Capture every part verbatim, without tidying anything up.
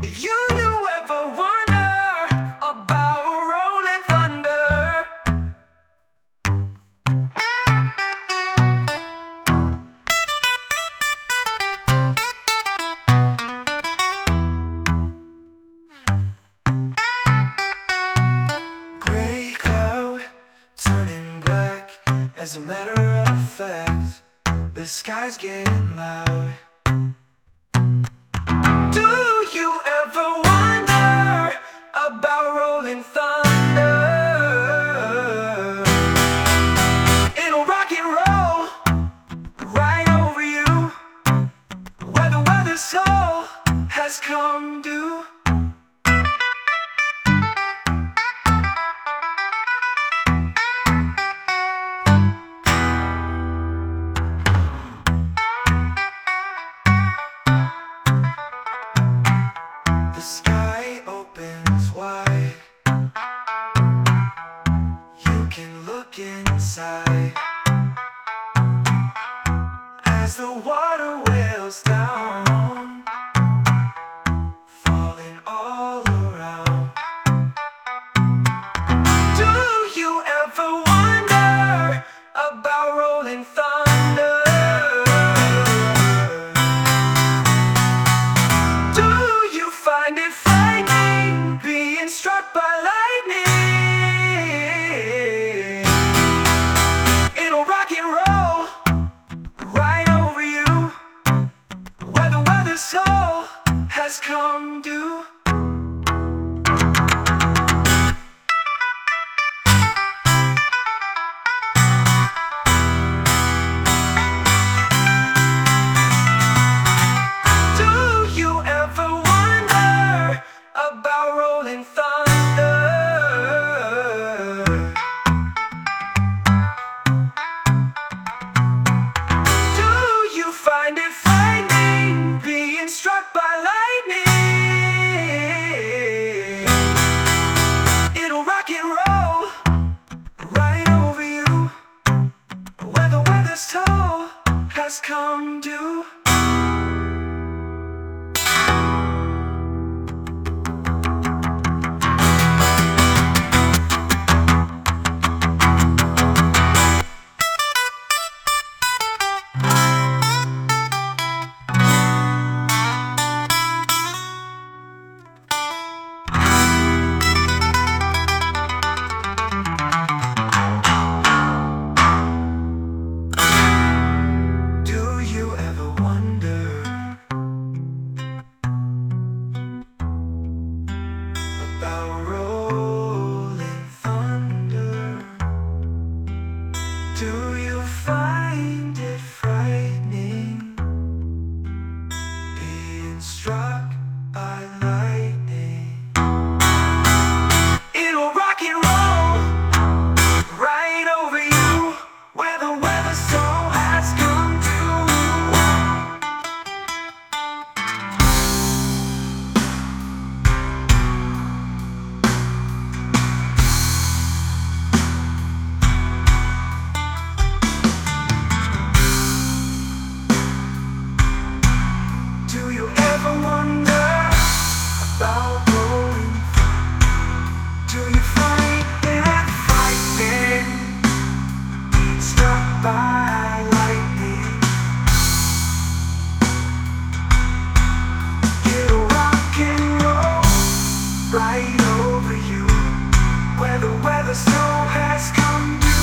If you you ever wonder about rolling thunder, gray cloud turning black. As a matter of fact, the sky's getting loud. Do you ever wonder about rolling thunder? It'll rock and roll right over you, where the weather's soul has come due. The sky opens wide, you can look inside, as the water wails down, falling all around. Do you ever wonder about rolling thunder? Do you find it frightening being struck by lightning? It'll rock and roll right over you, where the weather's soul has come due. Do you ever wonder about rolling thunder? Do you find it frightening being struck by lightning? It'll rock and roll right over you, where the weather's toll has come due. Do you ever wonder about rolling thunder? Do you find it frightening being struck by lightning? It'll rock and roll right over you, where the weather soul has come to. Do you ever wonder about rolling? Do you find it frightening struck by lightning? It'll rock and roll right over you, where the weather snow has come due.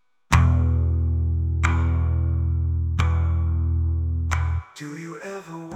Do you ever